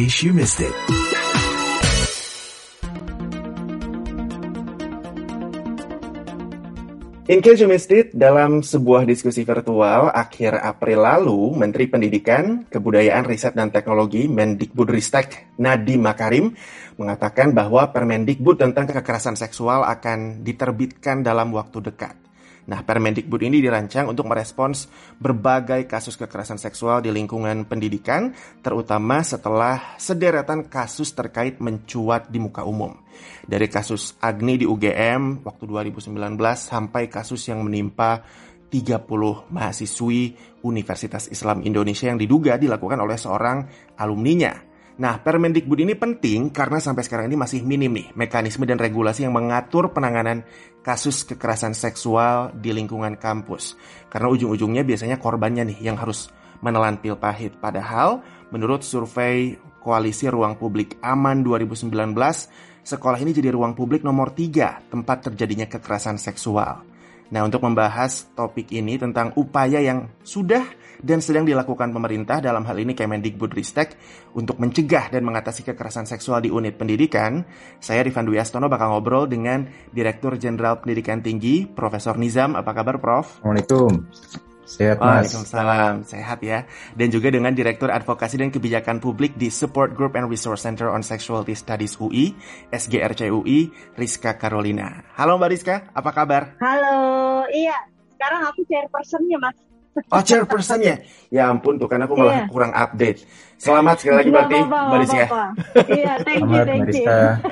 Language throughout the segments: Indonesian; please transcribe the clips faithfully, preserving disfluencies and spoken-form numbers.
case you missed it. In case you missed it, dalam sebuah diskusi virtual akhir April lalu, Menteri Pendidikan, Kebudayaan, Riset, dan Teknologi Mendikbudristek Nadiem Makarim mengatakan bahwa Permendikbud tentang kekerasan seksual akan diterbitkan dalam waktu dekat. Nah, Permendikbud ini dirancang untuk merespons berbagai kasus kekerasan seksual di lingkungan pendidikan, terutama setelah sederetan kasus terkait mencuat di muka umum. Dari kasus Agni di U G M waktu dua ribu sembilan belas sampai kasus yang menimpa tiga puluh mahasiswi Universitas Islam Indonesia yang diduga dilakukan oleh seorang alumninya. Nah, Permendikbud ini penting karena sampai sekarang ini masih minim nih mekanisme dan regulasi yang mengatur penanganan kasus kekerasan seksual di lingkungan kampus. Karena ujung-ujungnya biasanya korbannya nih yang harus menelan pil pahit. Padahal menurut survei Koalisi Ruang Publik Aman dua ribu sembilan belas, sekolah ini jadi ruang publik nomor tiga tempat terjadinya kekerasan seksual. Nah, untuk membahas topik ini tentang upaya yang sudah dan sedang dilakukan pemerintah dalam hal ini Kemendikbudristek untuk mencegah dan mengatasi kekerasan seksual di unit pendidikan, saya Rifan Dwi Astono bakal ngobrol dengan Direktur Jenderal Pendidikan Tinggi, Profesor Nizam. Apa kabar, Prof? Assalamualaikum. Sehat, Mas. Waalaikumsalam, sehat ya. Dan juga dengan Direktur Advokasi dan Kebijakan Publik di Support Group and Resource Center on Sexuality Studies U I, S G R C U I, Rizka Carolina. Halo Mbak Rizka, apa kabar? Halo, iya. Sekarang aku chairperson-nya, Mas. Oh, chairperson-nya? Ya ampun, tuh kan aku malah yeah. kurang update. Selamat sekali lagi berarti, Mbak Rizka. Iya, thank you, thank you.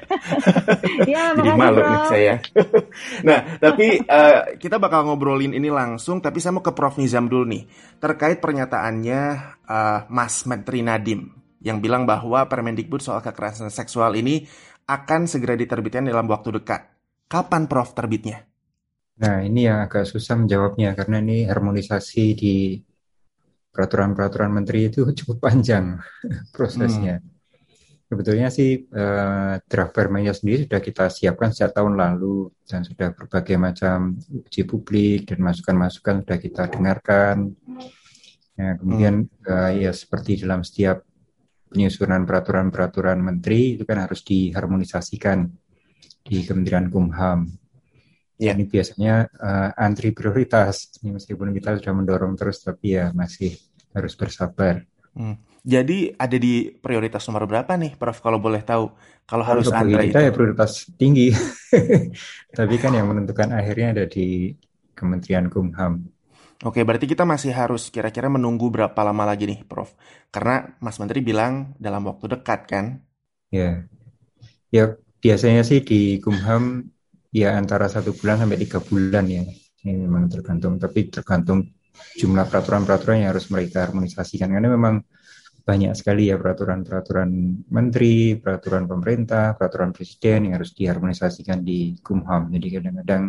Iya, jadi malu nih saya. Nah, tapi uh, kita bakal ngobrolin ini langsung, tapi saya mau ke Prof Nizam dulu nih. Terkait pernyataannya uh, Mas Menteri Nadiem, yang bilang bahwa Permendikbud soal kekerasan seksual ini akan segera diterbitkan dalam waktu dekat. Kapan, Prof, terbitnya? Nah, ini yang agak susah menjawabnya, karena ini harmonisasi di peraturan-peraturan menteri itu cukup panjang prosesnya. Hmm. Sebetulnya sih eh, draft permennya sendiri sudah kita siapkan sejak tahun lalu dan sudah berbagai macam uji publik dan masukan-masukan sudah kita dengarkan. Nah, kemudian hmm. eh, ya seperti dalam setiap penyusunan peraturan-peraturan menteri itu kan harus diharmonisasikan di Kementerian Kumham. Yeah. Ini biasanya uh, antri prioritas. Ini meskipun kita sudah mendorong terus, tapi ya masih harus bersabar. Hmm. Jadi ada di prioritas nomor berapa nih, Prof? Kalau boleh tahu, kalau harus Untuk antri kita itu? Ya prioritas tinggi. Tapi kan yang menentukan akhirnya ada di Kementerian Kumham. Oke, berarti kita masih harus kira-kira menunggu berapa lama lagi nih, Prof? Karena Mas Menteri bilang dalam waktu dekat, kan? Ya, ya biasanya sih di Kumham ya antara satu bulan sampai tiga bulan ya. Ini memang tergantung, tapi tergantung jumlah peraturan-peraturan yang harus mereka harmonisasikan. Karena memang banyak sekali ya peraturan-peraturan menteri, peraturan pemerintah, peraturan presiden yang harus diharmonisasikan di Kumham. Jadi kadang-kadang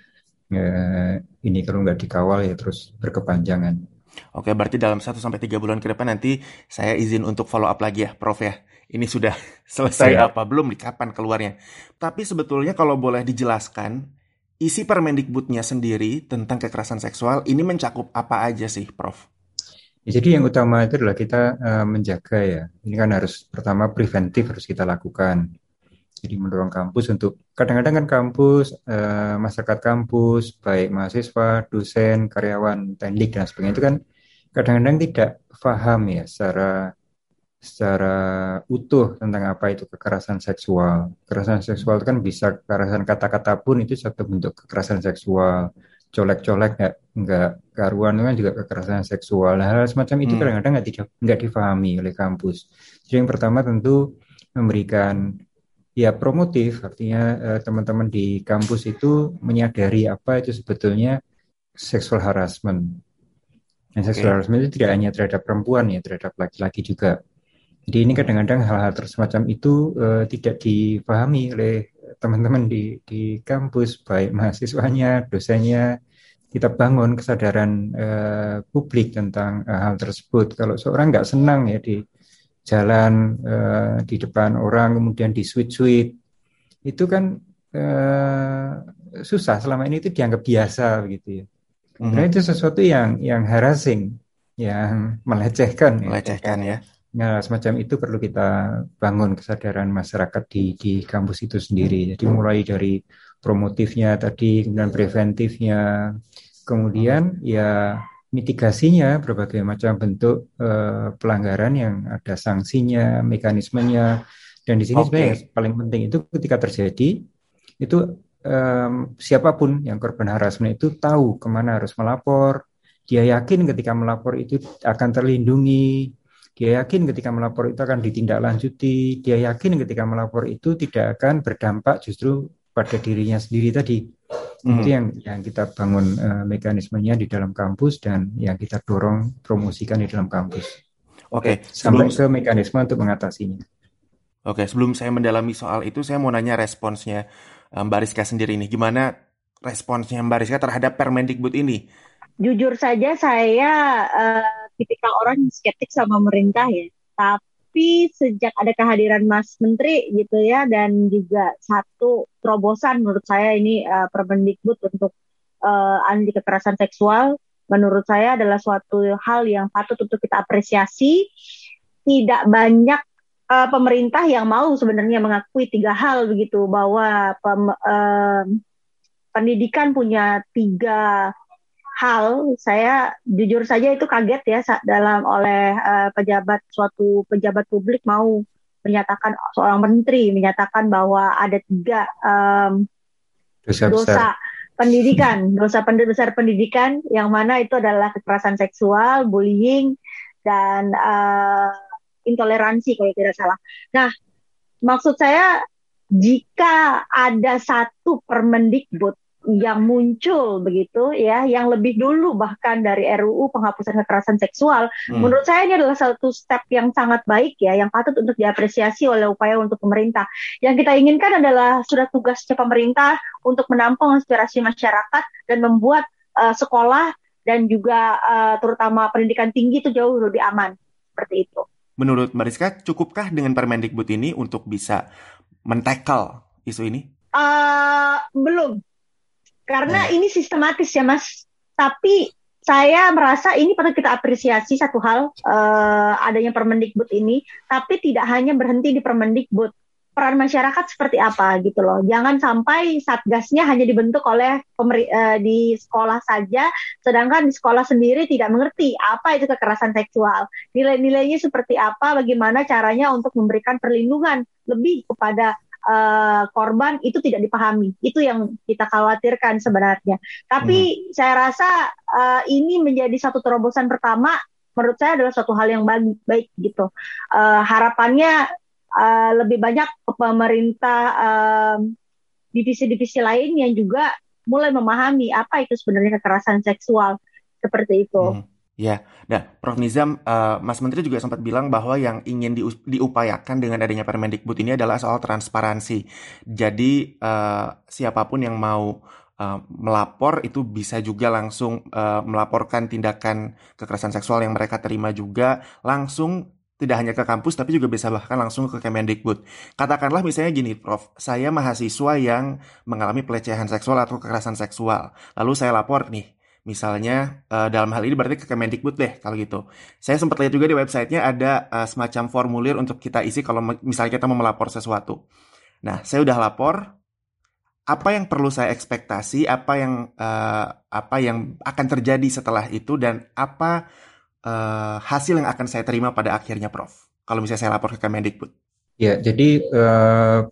eh, ini kalau nggak dikawal ya terus berkepanjangan. Oke, berarti dalam satu sampai tiga bulan ke depan nanti saya izin untuk follow up lagi ya, Prof ya. Ini sudah selesai ya. Apa belum, di kapan keluarnya. Tapi sebetulnya kalau boleh dijelaskan, isi Permendikbudnya sendiri tentang kekerasan seksual ini mencakup apa aja sih, Prof? Ya, jadi yang utama itu adalah kita uh, menjaga ya. Ini kan harus pertama preventif harus kita lakukan. Jadi mendorong kampus untuk, kadang-kadang kan kampus, uh, masyarakat kampus, baik mahasiswa, dosen, karyawan, teknik dan sebagainya itu kan kadang-kadang tidak paham ya secara secara utuh tentang apa itu kekerasan seksual. Kekerasan seksual itu kan bisa kekerasan kata-kata pun itu satu bentuk kekerasan seksual. Colek-colek nggak nggak karuan itu kan juga kekerasan seksual. Nah, hal semacam itu hmm. kadang-kadang nggak tidak nggak difahami oleh kampus. Jadi yang pertama tentu memberikan ya promotif, artinya eh, teman-teman di kampus itu menyadari apa itu sebetulnya sexual harassment. Dan okay. Sexual harassment itu tidak hanya terhadap perempuan ya, terhadap laki-laki juga. Jadi ini kadang-kadang hal-hal semacam itu uh, tidak dipahami oleh teman-teman di, di kampus, baik mahasiswanya, dosennya. Kita bangun kesadaran uh, publik tentang uh, hal tersebut. Kalau seorang nggak senang ya di jalan, uh, di depan orang, kemudian di sweet-sweet, itu kan uh, susah. Selama ini itu dianggap biasa begitu ya. Mm-hmm. Karena itu sesuatu yang yang harassing, yang melecehkan. Melecehkan ya. Nah, semacam itu perlu kita bangun kesadaran masyarakat di di kampus itu sendiri. Jadi mulai dari promotifnya tadi, kemudian preventifnya, kemudian ya mitigasinya, berbagai macam bentuk eh, pelanggaran yang ada sanksinya, mekanismenya. Dan di sini sebenarnya yang Oke. paling penting itu ketika terjadi itu em, siapapun yang korban harassment itu tahu kemana harus melapor. Dia yakin ketika melapor itu akan terlindungi. Dia yakin ketika melapor itu akan ditindaklanjuti. Dia yakin ketika melapor itu tidak akan berdampak justru pada dirinya sendiri tadi. Itu Mhm. yang yang kita bangun eh, mekanismenya di dalam kampus dan yang kita dorong promosikan di dalam kampus. Oke, sebelum Sampai ke mekanisme untuk mengatasinya. Oke, sebelum saya mendalami soal itu, saya mau nanya responsnya eh, Mbak Rizka sendiri nih. Gimana responsnya Mbak Rizka terhadap Permendikbud ini? Jujur saja saya eh, tipikal orang yang skeptik sama pemerintah ya. Tapi sejak ada kehadiran Mas Menteri gitu ya dan juga satu terobosan menurut saya ini eh, Permendikbud untuk eh, anti kekerasan seksual menurut saya adalah suatu hal yang patut untuk kita apresiasi. Tidak banyak eh, pemerintah yang mau sebenarnya mengakui tiga hal begitu bahwa pem- eh, pendidikan punya tiga hal. Saya jujur saja itu kaget ya sa- dalam oleh eh, pejabat suatu pejabat publik mau menyatakan seorang menteri menyatakan bahwa ada tiga em, Dosa besar. dosa pendidikan, dosa pen- besar pendidikan yang mana itu adalah kekerasan seksual, bullying dan eh, intoleransi kalau tidak salah. Nah, maksud saya jika ada satu Permendikbud yang muncul begitu ya, yang lebih dulu bahkan dari R U U penghapusan kekerasan seksual, Hmm. menurut saya ini adalah satu step yang sangat baik ya, yang patut untuk diapresiasi oleh upaya untuk pemerintah. Yang kita inginkan adalah sudah tugasnya pemerintah untuk menampung aspirasi masyarakat dan membuat uh, sekolah dan juga uh, terutama pendidikan tinggi itu jauh lebih aman seperti itu. Menurut Mbak Rizka, cukupkah dengan Permendikbud ini untuk bisa men-tackle isu ini? Uh, belum. Karena Hmm. ini sistematis ya Mas, tapi saya merasa ini patut kita apresiasi satu hal uh, adanya Permendikbud ini, tapi tidak hanya berhenti di Permendikbud. Peran masyarakat seperti apa gitu loh. Jangan sampai satgasnya hanya dibentuk oleh pemeri- uh, di sekolah saja, sedangkan di sekolah sendiri tidak mengerti apa itu kekerasan seksual. Nilai-nilainya seperti apa, bagaimana caranya untuk memberikan perlindungan lebih kepada Uh, korban itu tidak dipahami. Itu yang kita khawatirkan sebenarnya. Tapi hmm. saya rasa uh, ini menjadi satu terobosan pertama. Menurut saya adalah suatu hal yang baik, baik gitu. Uh, harapannya uh, lebih banyak pemerintah uh, divisi-divisi lain yang juga mulai memahami apa itu sebenarnya kekerasan seksual seperti itu. Hmm. Ya, nah, Prof Nizam, uh, Mas Menteri juga sempat bilang bahwa yang ingin dius- diupayakan dengan adanya Permendikbud ini adalah soal transparansi. Jadi uh, siapapun yang mau uh, melapor itu bisa juga langsung uh, melaporkan tindakan kekerasan seksual yang mereka terima juga langsung. Tidak hanya ke kampus, tapi juga bisa bahkan langsung ke Kemendikbud. Katakanlah misalnya gini, Prof, saya mahasiswa yang mengalami pelecehan seksual atau kekerasan seksual. Lalu saya lapor nih. Misalnya uh, dalam hal ini berarti ke Kemendikbud deh kalau gitu. Saya sempat lihat juga di websitenya ada uh, semacam formulir untuk kita isi kalau misalnya kita mau melapor sesuatu. Nah, saya udah lapor. Apa yang perlu saya ekspektasi? Apa yang uh, apa yang akan terjadi setelah itu dan apa uh, hasil yang akan saya terima pada akhirnya, Prof? Kalau misalnya saya lapor ke Kemendikbud. Ya, jadi uh,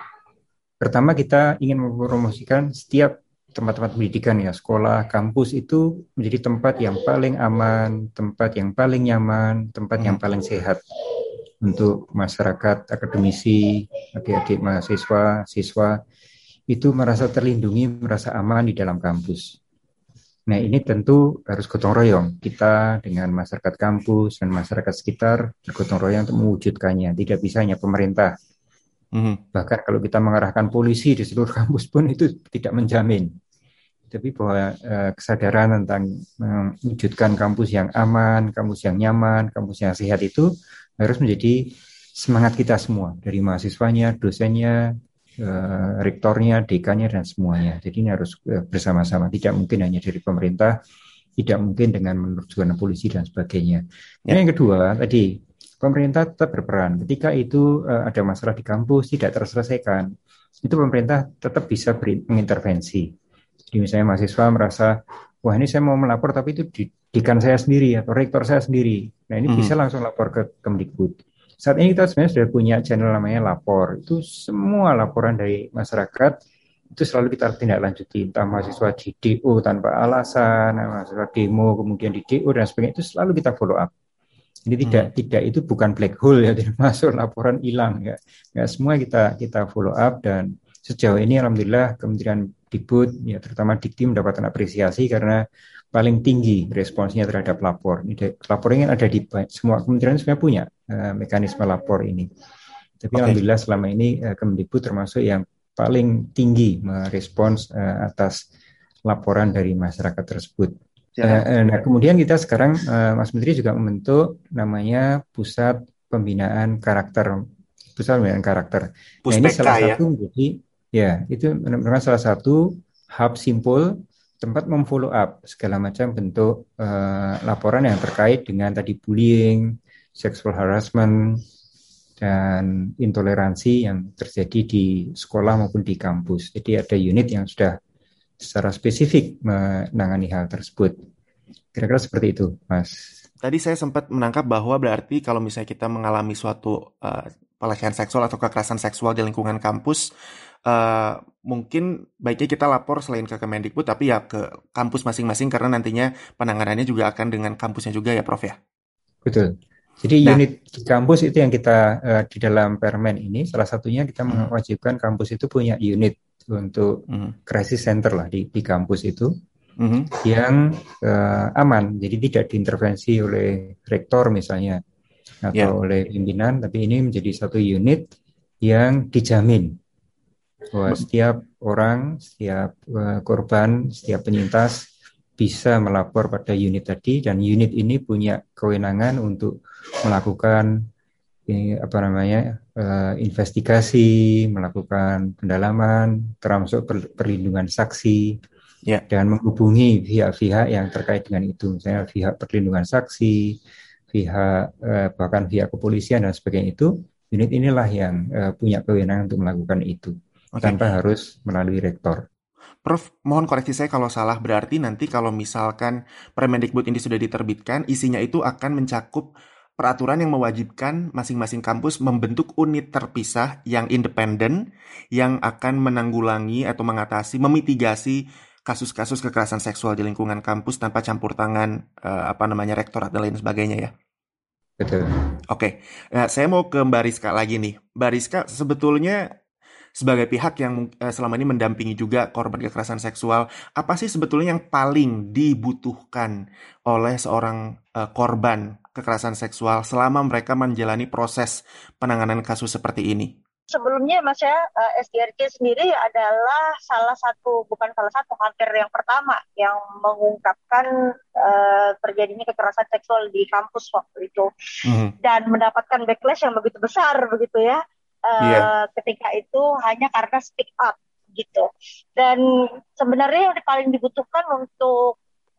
pertama kita ingin mempromosikan setiap tempat-tempat pendidikan ya, sekolah, kampus itu menjadi tempat yang paling aman, tempat yang paling nyaman, tempat hmm. yang paling sehat untuk masyarakat, akademisi, adik-adik mahasiswa, siswa itu merasa terlindungi, merasa aman di dalam kampus. Nah, ini tentu harus gotong royong. Kita dengan masyarakat kampus dan masyarakat sekitar bergotong royong untuk mewujudkannya. Tidak bisa hanya pemerintah. Mm-hmm. Bahkan kalau kita mengarahkan polisi di seluruh kampus pun itu tidak menjamin. Tapi bahwa eh, kesadaran tentang mewujudkan kampus yang aman, kampus yang nyaman, kampus yang sehat itu harus menjadi semangat kita semua, dari mahasiswanya, dosennya, eh, rektornya, dekannya, dan semuanya. Jadi ini harus eh, bersama-sama, tidak mungkin hanya dari pemerintah, tidak mungkin dengan menerjunkan polisi dan sebagainya. Yeah. Yang kedua, tadi pemerintah tetap berperan. Ketika itu uh, ada masalah di kampus tidak terselesaikan, itu pemerintah tetap bisa beri, mengintervensi. Jadi misalnya mahasiswa merasa, wah ini saya mau melapor tapi itu di dekan saya sendiri atau rektor saya sendiri. Nah ini bisa Mhm. langsung lapor ke Kemdikbud. Saat ini kita sebenarnya sudah punya channel namanya Lapor. Itu semua laporan dari masyarakat itu selalu kita tindak lanjuti. Entah mahasiswa di D O tanpa alasan, mahasiswa demo kemudian di D O dan sebagainya, itu selalu kita follow up. Jadi tidak Mhm. tidak itu bukan black hole ya, tidak masuk laporan hilang ya. Nggak semua kita kita follow up dan sejauh ini alhamdulillah Kementerian Dikbud ya terutama Dikti mendapatkan apresiasi karena paling tinggi responsnya terhadap lapor. Ini lapor ini ada di semua kementerian sebenarnya punya uh, mekanisme lapor ini. Tapi Oke. alhamdulillah selama ini uh, Kemdikbud termasuk yang paling tinggi merespons uh, atas laporan dari masyarakat tersebut. Uh, nah, kemudian kita sekarang uh, Mas Menteri juga membentuk namanya Pusat Pembinaan Karakter, Pusat Pembinaan Karakter. Nah, ini Puspeka salah ya. satu jadi ya itu merupakan salah satu hub simpul tempat memfollow up segala macam bentuk uh, laporan yang terkait dengan tadi bullying, sexual harassment, dan intoleransi yang terjadi di sekolah maupun di kampus. Jadi ada unit yang sudah secara spesifik menangani hal tersebut. Kira-kira seperti itu, Mas. Tadi saya sempat menangkap bahwa berarti kalau misalnya kita mengalami suatu uh, pelecehan seksual atau kekerasan seksual di lingkungan kampus, uh, mungkin baiknya kita lapor selain ke Kemendikbud, tapi ya ke kampus masing-masing karena nantinya penanganannya juga akan dengan kampusnya juga ya, Prof ya? Betul. Jadi Nah, unit di kampus itu yang kita uh, di dalam permen ini salah satunya kita mm, mewajibkan kampus itu punya unit untuk mm, crisis center lah di, di kampus itu mm, yang uh, aman. Jadi tidak diintervensi oleh rektor misalnya ya, atau oleh pimpinan, tapi ini menjadi satu unit yang dijamin bahwa Be- setiap orang, setiap uh, korban, setiap penyintas bisa melapor pada unit tadi dan unit ini punya kewenangan untuk melakukan ini, apa namanya uh, investigasi, melakukan pendalaman, termasuk per, perlindungan saksi ya. dan menghubungi pihak-pihak yang terkait dengan itu, misalnya pihak perlindungan saksi, pihak uh, bahkan pihak kepolisian dan sebagainya itu. Unit inilah yang uh, punya kewenangan untuk melakukan itu Oke, tanpa harus melalui rektor. Prof, mohon koreksi saya kalau salah. Berarti nanti kalau misalkan Permendikbud ini sudah diterbitkan, isinya itu akan mencakup peraturan yang mewajibkan masing-masing kampus membentuk unit terpisah yang independen yang akan menanggulangi atau mengatasi, memitigasi kasus-kasus kekerasan seksual di lingkungan kampus tanpa campur tangan eh, apa namanya rektorat dan lain sebagainya ya. Betul. Oke, nah, saya mau ke Mbak Rizka lagi nih. Mbak Rizka sebetulnya sebagai pihak yang eh, selama ini mendampingi juga korban kekerasan seksual, apa sih sebetulnya yang paling dibutuhkan oleh seorang eh, korban kekerasan seksual selama mereka menjalani proses penanganan kasus seperti ini? Sebelumnya Mas ya, uh, S D R K sendiri adalah salah satu, bukan salah satu, hampir yang pertama yang mengungkapkan uh, terjadinya kekerasan seksual di kampus waktu itu. Mhm. Dan mendapatkan backlash yang begitu besar begitu ya, Iya. uh, ketika itu hanya karena speak up gitu. Dan sebenarnya yang paling dibutuhkan untuk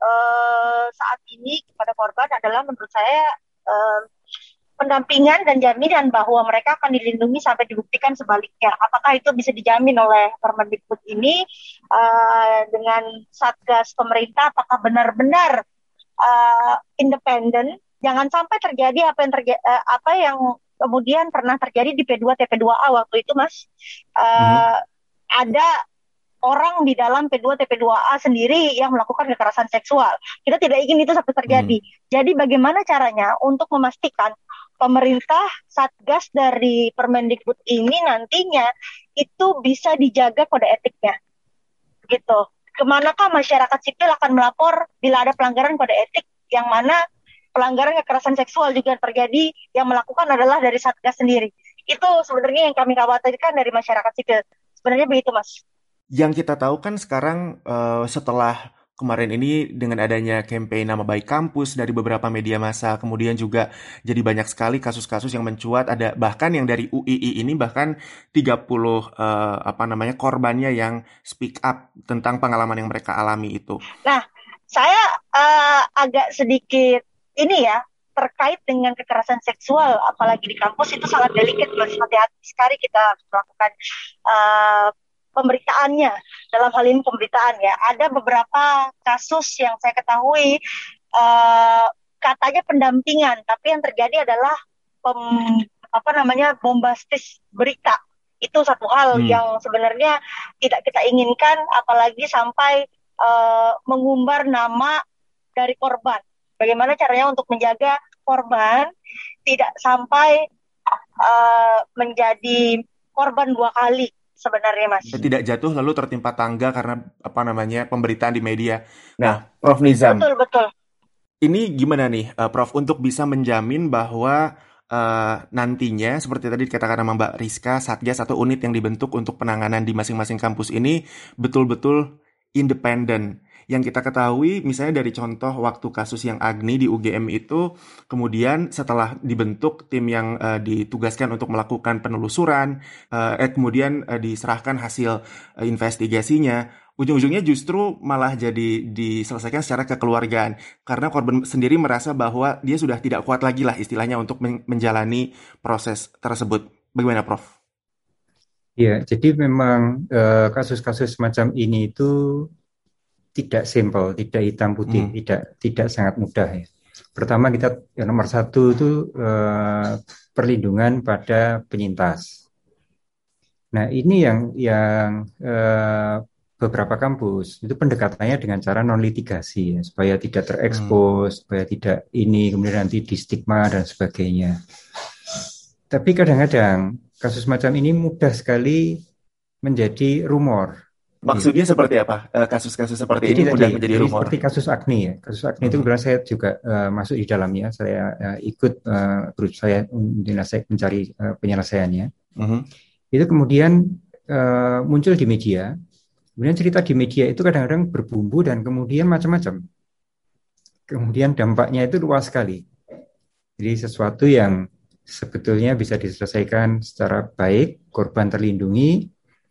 uh, saat ini kepada korban adalah menurut saya uh, pendampingan dan jaminan bahwa mereka akan dilindungi sampai dibuktikan sebaliknya. Apakah itu bisa dijamin oleh Permendikbud ini uh, dengan Satgas pemerintah? Apakah benar-benar uh, independen? Jangan sampai terjadi apa yang terjadi, uh, apa yang kemudian pernah terjadi di P dua T P dua A waktu itu, Mas. Uh, Mhm. Ada orang di dalam P dua T P dua A sendiri yang melakukan kekerasan seksual. Kita tidak ingin itu sampai terjadi. Mhm. Jadi bagaimana caranya untuk memastikan pemerintah Satgas dari Permendikbud ini nantinya itu bisa dijaga kode etiknya, gitu. Kemanakah masyarakat sipil akan melapor bila ada pelanggaran kode etik yang mana pelanggaran kekerasan seksual juga terjadi yang melakukan adalah dari Satgas sendiri. Itu sebenarnya yang kami khawatirkan dari masyarakat sipil. Sebenarnya begitu, Mas. Yang kita tahu kan sekarang eh, setelah kemarin ini dengan adanya campaign nama baik kampus dari beberapa media massa, kemudian juga jadi banyak sekali kasus-kasus yang mencuat, ada bahkan yang dari U I I ini bahkan tiga puluh eh, apa namanya korbannya yang speak up tentang pengalaman yang mereka alami itu. Nah, saya uh, agak sedikit ini ya, terkait dengan kekerasan seksual, apalagi di kampus itu sangat delicate, harus hati-hati sekali kita melakukan uh, pemberitaannya. Dalam hal ini pemberitaan ya, ada beberapa kasus yang saya ketahui uh, katanya pendampingan, tapi yang terjadi adalah pem, apa namanya bombastis berita. Itu satu hal hmm. yang sebenarnya tidak kita inginkan, apalagi sampai uh, mengumbar nama dari korban. Bagaimana caranya untuk menjaga korban tidak sampai uh, menjadi korban dua kali sebenarnya, Mas. Tidak jatuh lalu tertimpa tangga karena apa namanya pemberitaan di media. Nah, Prof Nizam. Betul, betul. Ini gimana nih, uh, Prof, untuk bisa menjamin bahwa uh, nantinya seperti tadi dikatakan sama Mbak Rizka, satgas atau unit yang dibentuk untuk penanganan di masing-masing kampus ini betul-betul independen. Yang kita ketahui misalnya dari contoh waktu kasus yang Agni di U G M itu, kemudian setelah dibentuk tim yang uh, ditugaskan untuk melakukan penelusuran, uh, eh, kemudian uh, diserahkan hasil uh, investigasinya, ujung-ujungnya justru malah jadi diselesaikan secara kekeluargaan. Karena korban sendiri merasa bahwa dia sudah tidak kuat lagi lah istilahnya untuk men- menjalani proses tersebut. Bagaimana, Prof? Ya, jadi memang uh, kasus-kasus semacam ini itu tidak simpel, tidak hitam putih, hmm. tidak tidak sangat mudah ya. Pertama kita ya, nomor satu itu uh, perlindungan pada penyintas. Nah ini yang yang uh, beberapa kampus itu pendekatannya dengan cara non litigasi ya, supaya tidak terekspos, hmm. supaya tidak ini kemudian nanti di stigma dan sebagainya. Tapi kadang-kadang kasus macam ini mudah sekali menjadi rumor. Maksudnya seperti apa? Kasus-kasus seperti jadi, ini mudah jadi, menjadi jadi rumor. Seperti kasus Agni ya. Kasus Agni uh-huh. itu kebetulan saya juga uh, masuk di dalamnya. Saya uh, ikut uh, grup saya mencari uh, penyelesaiannya. Uh-huh. Itu kemudian uh, muncul di media. Kemudian cerita di media itu kadang-kadang berbumbu dan kemudian macam-macam. Kemudian dampaknya itu luas sekali. Jadi sesuatu yang sebetulnya bisa diselesaikan secara baik, korban terlindungi,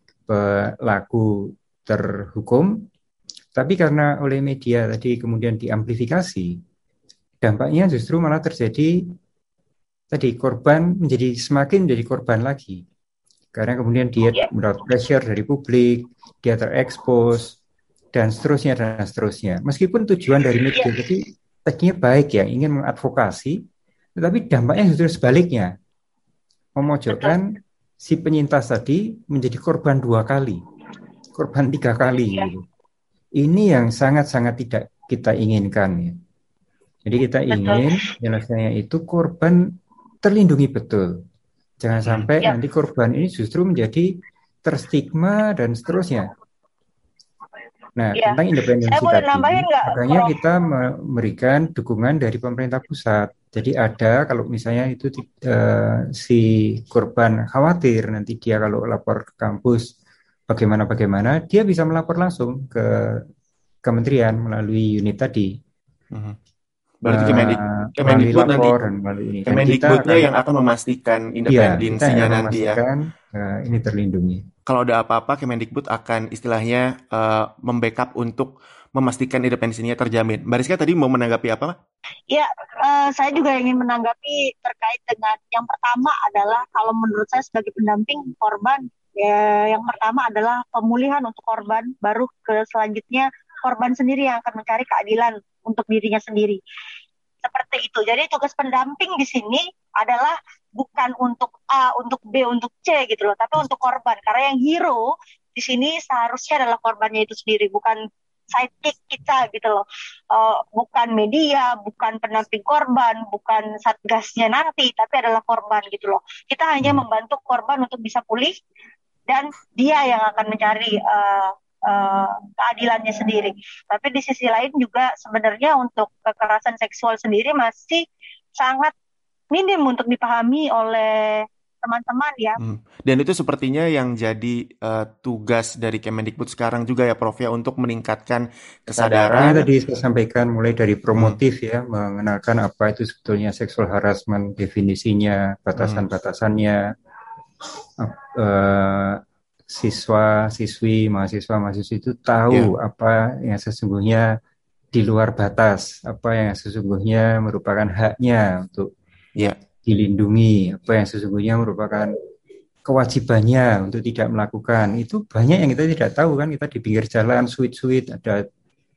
pelaku terhukum, tapi karena oleh media tadi kemudian diamplifikasi, dampaknya justru malah terjadi tadi korban menjadi semakin menjadi korban lagi, karena kemudian dia mendapat pressure dari publik, dia terekspos dan seterusnya dan seterusnya. Meskipun tujuan dari media tadi tadinya baik ya, ingin mengadvokasi, tetapi dampaknya justru sebaliknya, memojokkan si penyintas tadi menjadi korban dua kali. Korban tiga kali gitu. Ini yang sangat-sangat tidak kita inginkan ya. Jadi kita ingin penyelesaiannya itu korban terlindungi betul. Jangan sampai hmm. nanti korban ini justru menjadi terstigma dan seterusnya. Nah, ya. Tentang independensi tadi, makanya kita memberikan dukungan dari pemerintah pusat. Jadi ada kalau misalnya itu uh, si korban khawatir nanti dia kalau lapor ke kampus bagaimana-bagaimana, dia bisa melapor langsung ke kementerian melalui unit tadi. Uh-huh. Berarti Kemendik, uh, Kemendikbud nanti, Kemendikbudnya yang akan memastikan independensinya ya, nanti ya. Uh, ini terlindungi. Kalau ada apa-apa, Kemendikbud akan istilahnya uh, membackup untuk memastikan independensinya terjamin. Mbak Rizka tadi mau menanggapi apa? Ya, uh, saya juga ingin menanggapi terkait dengan yang pertama adalah kalau menurut saya sebagai pendamping korban, ya, yang pertama adalah pemulihan untuk korban, baru ke selanjutnya korban sendiri yang akan mencari keadilan untuk dirinya sendiri. Seperti itu. Jadi tugas pendamping di sini adalah bukan untuk A, untuk B, untuk C gitu loh, tapi untuk korban. Karena yang hero di sini seharusnya adalah korbannya itu sendiri, bukan sidekick kita gitu loh. Uh, bukan media, bukan pendamping korban, bukan satgasnya nanti, tapi adalah korban gitu loh. Kita hanya membantu korban untuk bisa pulih, dan dia yang akan mencari uh, uh, keadilannya sendiri. Tapi di sisi lain juga sebenarnya untuk kekerasan seksual sendiri masih sangat minim untuk dipahami oleh teman-teman ya. Hmm. Dan itu sepertinya yang jadi uh, tugas dari Kemendikbud sekarang juga ya Prof ya, untuk meningkatkan kesadaran. Yang tadi saya sampaikan mulai dari promotif hmm. ya, mengenalkan apa itu sebetulnya sexual harassment, definisinya, batasan-batasannya, uh, siswa, siswi, mahasiswa, mahasiswi itu tahu yeah. apa yang sesungguhnya di luar batas apa yang sesungguhnya merupakan haknya untuk Ya, dilindungi, apa yang sesungguhnya merupakan kewajibannya untuk tidak melakukan. Itu banyak yang kita tidak tahu kan, kita di pinggir jalan sweet-sweet ada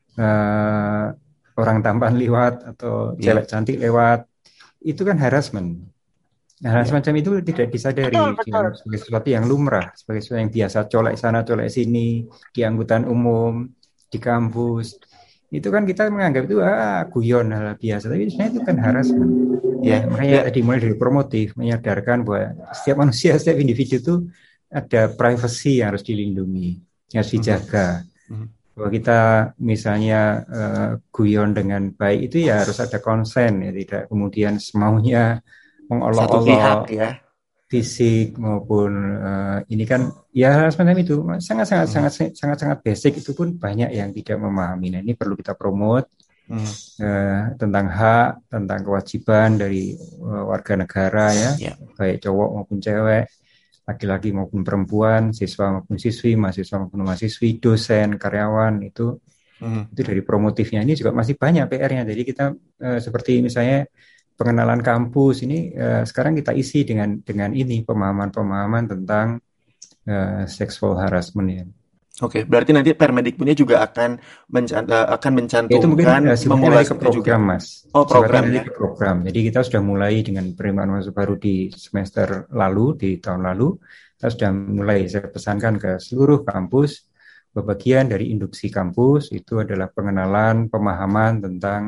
eh, orang tampan lewat atau ya, cewek cantik lewat, itu kan harassment. Nah, hal ya. semacam itu tidak Betul, disadari, betul. dianggap sebagai sesuatu yang lumrah, sebagai sesuatu yang biasa, colek sana, colek sini, di angkutan umum, di kampus. Itu kan kita menganggap itu ah, guyon, hal biasa, tapi sebenarnya itu kan harassment. Ya, Ya, makanya ya. tadi mulai dari promotif, menyadarkan bahwa setiap manusia, setiap individu itu ada privacy yang harus dilindungi, yang harus Mhm, dijaga. mhm. Bahwa kita misalnya eh, guyon dengan baik itu ya harus ada konsen, ya tidak kemudian semaunya Satu pihak mengolok-olok ya. fisik maupun eh, ini kan ya semacam itu sangat sangat Mhm, sangat sangat sangat basic, itu pun banyak yang tidak memahami. Nah, ini perlu kita promote mhm. eh, tentang hak, tentang kewajiban dari eh, warga negara ya, Ya, baik cowok maupun cewek, laki-laki maupun perempuan, siswa maupun siswi, mahasiswa maupun mahasiswi, dosen, karyawan, itu mhm. itu dari promotifnya ini juga masih banyak P R-nya. Jadi kita eh, seperti misalnya pengenalan kampus ini eh, sekarang kita isi dengan dengan ini pemahaman-pemahaman tentang eh, sexual harassment ya. Oke, berarti nanti Permendikbudnya juga akan mencan- eh, akan Ya, itu mungkin mencantumkan eh, sifatnya nanti mengulas ke itu juga. program, Mas. Oh, Sifatnya program nanti ya. ke program. Jadi kita sudah mulai dengan penerimaan mahasiswa baru di semester lalu, di tahun lalu. Kita sudah mulai, saya pesankan ke seluruh kampus, bagian dari induksi kampus itu adalah pengenalan, pemahaman tentang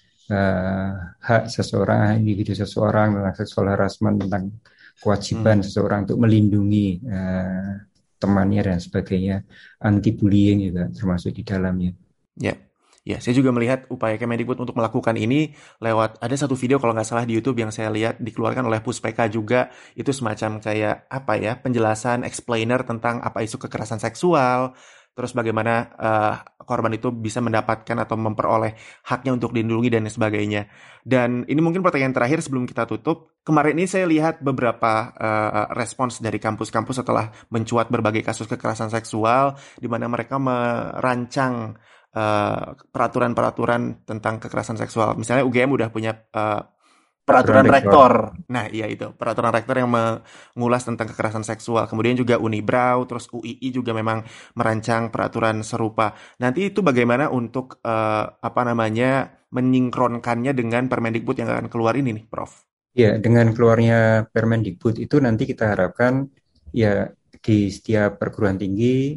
eh, hak seseorang, individu seseorang, tentang seksual harassment, tentang kewajiban Hmm, seseorang untuk melindungi eh, temannya dan sebagainya, anti bullying juga termasuk di dalamnya. ya. Ya, saya juga melihat upaya Kemendikbud untuk melakukan ini lewat ada satu video kalau nggak salah di YouTube yang saya lihat dikeluarkan oleh Puspeka juga, itu semacam kayak apa ya, penjelasan explainer tentang apa isu kekerasan seksual, terus bagaimana eh, korban itu bisa mendapatkan atau memperoleh haknya untuk dilindungi dan sebagainya. Dan ini mungkin pertanyaan terakhir sebelum kita tutup. Kemarin ini saya lihat beberapa eh, respons dari kampus-kampus setelah mencuat berbagai kasus kekerasan seksual di mana mereka merancang eh, peraturan-peraturan tentang kekerasan seksual. Misalnya U G M udah punya eh, Peraturan peraturan rektor. rektor. Nah, iya itu, peraturan rektor yang mengulas tentang kekerasan seksual. Kemudian juga Unibrau, terus U I I juga memang merancang peraturan serupa. Nanti itu bagaimana untuk eh, apa namanya menyinkronkannya dengan Permendikbud yang akan keluar ini nih, Prof. Ya, dengan keluarnya Permendikbud itu nanti kita harapkan ya di setiap perguruan tinggi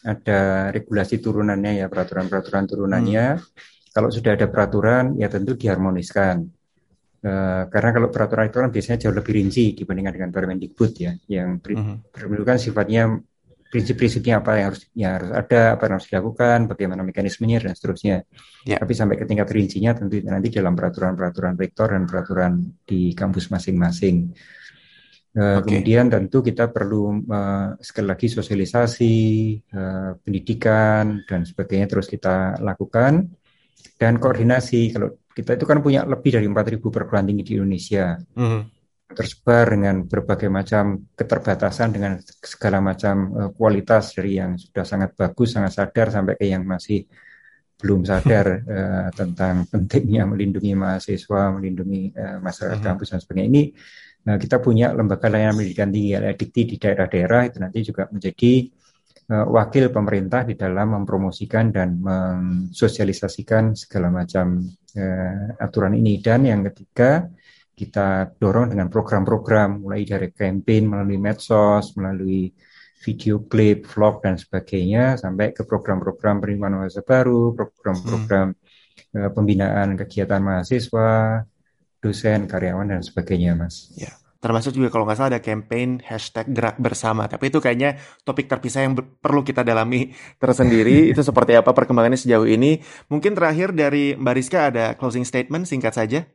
ada regulasi turunannya ya, peraturan-peraturan Hmm. turunannya. Kalau sudah ada peraturan ya tentu diharmoniskan. Eh, karena kalau peraturan itu kan biasanya jauh lebih rinci dibandingkan dengan Permendikbud ya, yang Mhm. kan sifatnya prinsip-prinsipnya apa yang harus yang harus ada, apa yang harus dilakukan, bagaimana mekanismenya dan seterusnya. Ya, Tapi sampai ke tingkat rincinya tentu nanti dalam peraturan-peraturan rektor dan peraturan di kampus masing-masing. Eh, oke. kemudian tentu kita perlu eh, sekali lagi sosialisasi, eh, pendidikan dan sebagainya terus kita lakukan, dan koordinasi. Kalau kita itu kan punya lebih dari empat ribu perguruan tinggi di Indonesia, Mhm. tersebar dengan berbagai macam keterbatasan, dengan segala macam uh, kualitas, dari yang sudah sangat bagus, sangat sadar, sampai ke yang masih belum sadar uh, tentang pentingnya melindungi mahasiswa, melindungi uh, masyarakat Mhm. kampus dan sebagainya. Ini uh, kita punya lembaga layanan pendidikan tinggi, L D I K T, di daerah-daerah, itu nanti juga menjadi uh, wakil pemerintah di dalam mempromosikan dan mensosialisasikan segala macam uh, aturan ini. Dan yang ketiga, kita dorong dengan program-program, mulai dari campaign melalui medsos, melalui video klip, vlog, dan sebagainya, sampai ke program-program penerimaan mahasiswa baru, Hmm. program-program eh, pembinaan kegiatan mahasiswa, dosen, karyawan, dan sebagainya, Mas. Ya, termasuk juga kalau nggak salah ada campaign hashtag gerak bersama. Tapi itu kayaknya topik terpisah yang ber- perlu kita dalami tersendiri. Itu seperti apa perkembangannya sejauh ini. Mungkin terakhir dari Mbak Rizka ada closing statement singkat saja.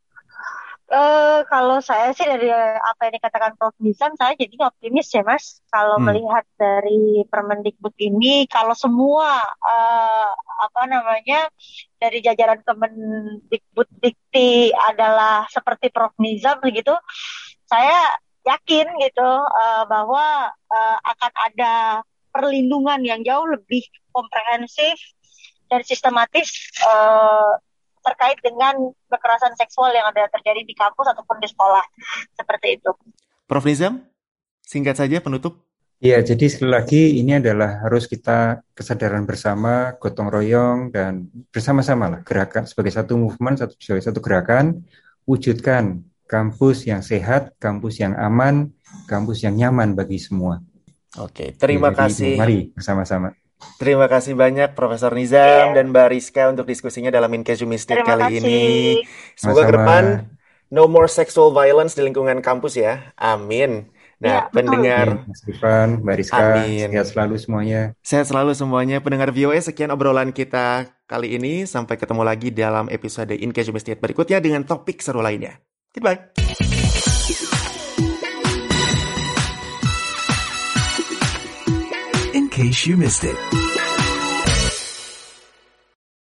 Eh, kalau saya sih dari apa yang dikatakan Prof Nizam, saya jadi optimis ya Mas. Kalau Hmm. melihat dari Permendikbud ini, kalau semua eh, apa namanya dari jajaran Kemendikbud Dikti adalah seperti Prof Nizam begitu, saya yakin gitu eh, bahwa eh, akan ada perlindungan yang jauh lebih komprehensif dan sistematis uh, terkait dengan kekerasan seksual yang ada terjadi di kampus ataupun di sekolah. Seperti itu. Prof Nizam, singkat saja penutup. Ya, jadi sekali lagi ini adalah harus kita kesadaran bersama, gotong royong, dan bersama-sama lah gerakan sebagai satu movement, satu, sebagai satu gerakan, wujudkan kampus yang sehat, kampus yang aman, kampus yang nyaman bagi semua. Oke, terima Jadi, kasih. Mari bersama-sama. Terima kasih banyak Profesor Nizam yeah. dan Mbak Rizka untuk diskusinya dalam In Case You Missed It kali kasih. ini. Semoga ke depan no more sexual violence di lingkungan kampus ya. Amin. Nah, ya, pendengar Mas Irfan, Mbak Rizka, Amin. Sehat selalu semuanya. Sehat selalu semuanya. Pendengar V O A, sekian obrolan kita kali ini. Sampai ketemu lagi dalam episode In Case You Missed It berikutnya dengan topik seru lainnya. Goodbye. In Case You Missed It.